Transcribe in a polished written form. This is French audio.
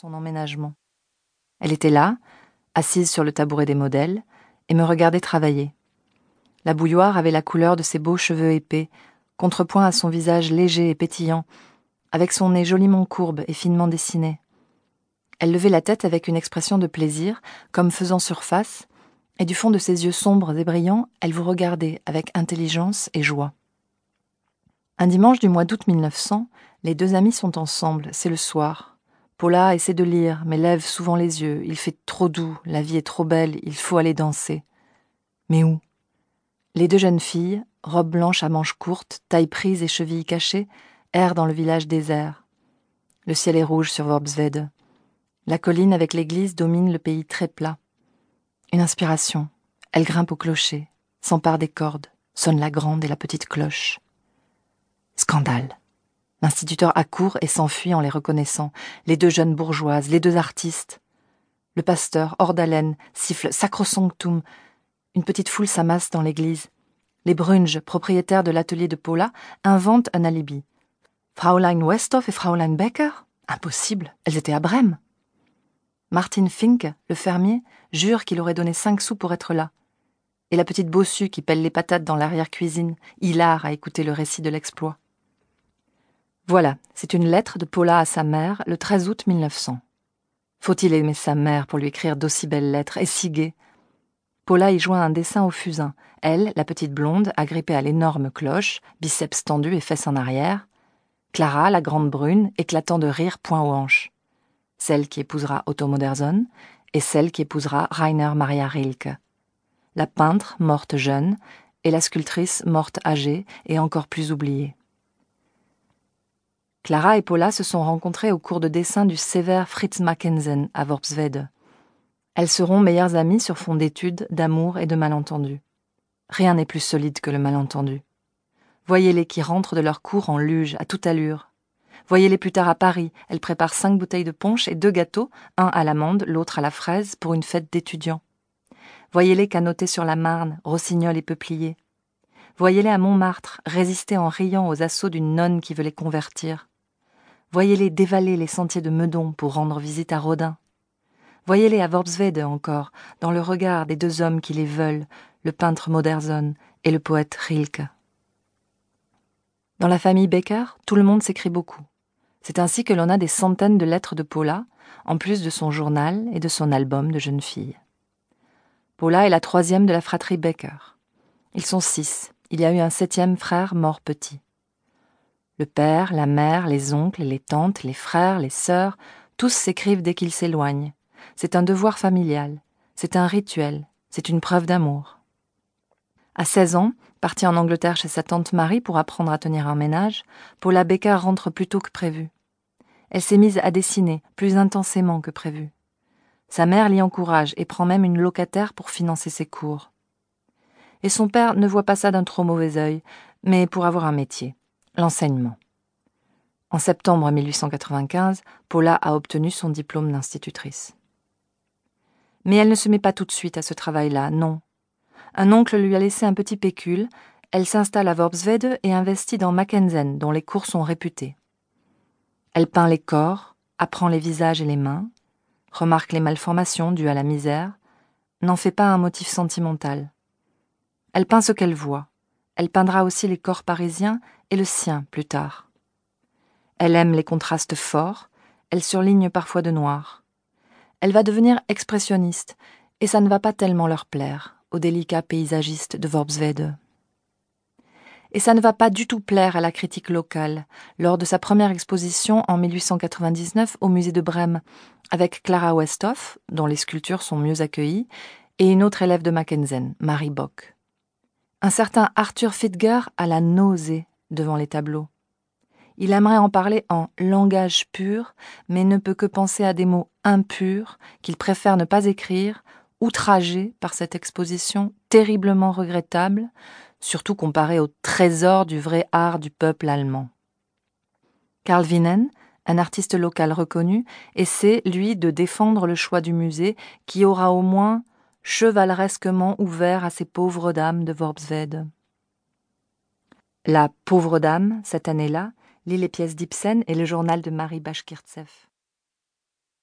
son emménagement. Elle était là, assise sur le tabouret des modèles, et me regardait travailler. La bouilloire avait la couleur de ses beaux cheveux épais, contrepoint à son visage léger et pétillant, avec son nez joliment courbe et finement dessiné. Elle levait la tête avec une expression de plaisir, comme faisant surface, et du fond de ses yeux sombres et brillants, elle vous regardait avec intelligence et joie. Un dimanche du mois d'août 1900, les deux amis sont ensemble, c'est le soir. Paula essaie de lire, mais lève souvent les yeux. Il fait trop doux, la vie est trop belle, il faut aller danser. Mais où ? Les deux jeunes filles, robes blanches à manches courtes, taille prise et chevilles cachées, errent dans le village désert. Le ciel est rouge sur Worpswede. La colline avec l'église domine le pays très plat. Une inspiration. Elle grimpe au clocher, s'empare des cordes, sonne la grande et la petite cloche. Scandale. L'instituteur accourt et s'enfuit en les reconnaissant. Les deux jeunes bourgeoises, les deux artistes. Le pasteur, hors d'haleine, siffle Sacrosanctum. Une petite foule s'amasse dans l'église. Les Brunge, propriétaires de l'atelier de Paula, inventent un alibi. Fraulein Westhoff et Fraulein Becker ? Impossible, elles étaient à Brême. Martin Fink, le fermier, jure qu'il aurait donné 5 sous pour être là. Et la petite bossue qui pèle les patates dans l'arrière-cuisine, hilare à écouter le récit de l'exploit. Voilà, c'est une lettre de Paula à sa mère, le 13 août 1900. Faut-il aimer sa mère pour lui écrire d'aussi belles lettres, et si gaies ? Paula y joint un dessin au fusain. Elle, la petite blonde, agrippée à l'énorme cloche, biceps tendus et fesses en arrière. Clara, la grande brune, éclatant de rire point aux hanches. Celle qui épousera Otto Modersohn et celle qui épousera Rainer Maria Rilke. La peintre, morte jeune, et la sculptrice, morte âgée et encore plus oubliée. Clara et Paula se sont rencontrées au cours de dessin du sévère Fritz Mackensen à Worpswede. Elles seront meilleures amies sur fond d'études, d'amour et de malentendus. Rien n'est plus solide que le malentendu. Voyez-les qui rentrent de leur cours en luge, à toute allure. Voyez-les plus tard à Paris, elles préparent 5 bouteilles de punch et 2 gâteaux, un à l'amande, l'autre à la fraise, pour une fête d'étudiants. Voyez-les canoter sur la Marne, rossignols et peupliers. Voyez-les à Montmartre, résister en riant aux assauts d'une nonne qui veut les convertir. Voyez-les dévaler les sentiers de Meudon pour rendre visite à Rodin. Voyez-les à Worpswede encore, dans le regard des 2 hommes qui les veulent, le peintre Modersohn et le poète Rilke. Dans la famille Becker, tout le monde s'écrit beaucoup. C'est ainsi que l'on a des centaines de lettres de Paula, en plus de son journal et de son album de jeune fille. Paula est la 3e de la fratrie Becker. Ils sont 6. Il y a eu un 7e frère mort petit. Le père, la mère, les oncles, les tantes, les frères, les sœurs, tous s'écrivent dès qu'ils s'éloignent. C'est un devoir familial, c'est un rituel, c'est une preuve d'amour. À 16 ans, partie en Angleterre chez sa tante Marie pour apprendre à tenir un ménage, Paula Becker rentre plus tôt que prévu. Elle s'est mise à dessiner plus intensément que prévu. Sa mère l'y encourage et prend même une locataire pour financer ses cours. Et son père ne voit pas ça d'un trop mauvais œil, mais pour avoir un métier, l'enseignement. En septembre 1895, Paula a obtenu son diplôme d'institutrice. Mais elle ne se met pas tout de suite à ce travail-là, non. Un oncle lui a laissé un petit pécule, elle s'installe à Worpswede et investit dans Mackensen, dont les cours sont réputés. Elle peint les corps, apprend les visages et les mains, remarque les malformations dues à la misère, n'en fait pas un motif sentimental. Elle peint ce qu'elle voit. Elle peindra aussi les corps parisiens et le sien plus tard. Elle aime les contrastes forts, elle surligne parfois de noir. Elle va devenir expressionniste, et ça ne va pas tellement leur plaire, aux délicats paysagistes de Worpswede. Et ça ne va pas du tout plaire à la critique locale, lors de sa première exposition en 1899 au musée de Brême, avec Clara Westhoff, dont les sculptures sont mieux accueillies, et une autre élève de Mackensen, Marie Bock. Un certain Arthur Fiedger a la nausée devant les tableaux. Il aimerait en parler en langage pur, mais ne peut que penser à des mots impurs qu'il préfère ne pas écrire, outragé par cette exposition terriblement regrettable, surtout comparée au trésor du vrai art du peuple allemand. Karl Winen, un artiste local reconnu, essaie, lui, de défendre le choix du musée qui aura au moins chevaleresquement ouvert à ces pauvres dames de Worpswede. La pauvre dame, cette année-là, lit les pièces d'Ibsen et le journal de Marie Bashkirtseff.